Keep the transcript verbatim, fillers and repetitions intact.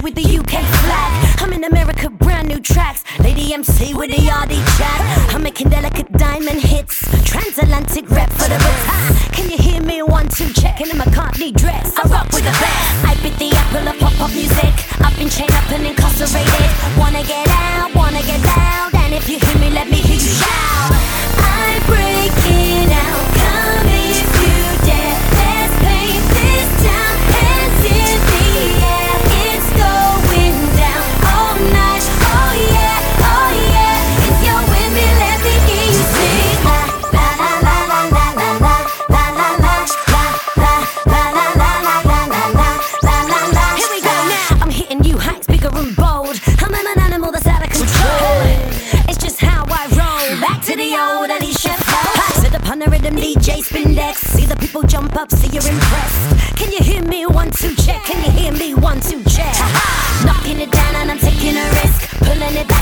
with the U K flag. I'm in America, brand new tracks. Lady M C with the R D chat. I'm making delicate diamond hits. Transatlantic rep for the roots. Can you hear me? One, two, checking in my McCartney dress. I rock with the best. I bit the apple of pop-pop music. I've been chained up and incarcerated. Wanna get out, wanna get loud. And if you hear me, let me hear you shout. I'm breaking out. Come if you dare. Let's paint this town. Hands in the air. It's going down all night. Oh yeah, oh yeah. If you're with me, let me hear you sing. La la la la la la la la la la la la la la la la la la la la. Here we go now. I'm hitting you heights, bigger and bold. I'm an animal that's out of control. It's just how I roll. Back to the old Alicia Fox. Sit up on the rhythm, D J spin decks. See the people jump up, see you're impressed. Can you hear me? One, two, check. Can you hear me? One, two, check. Knocking it down and I'm taking a risk. Pulling it back.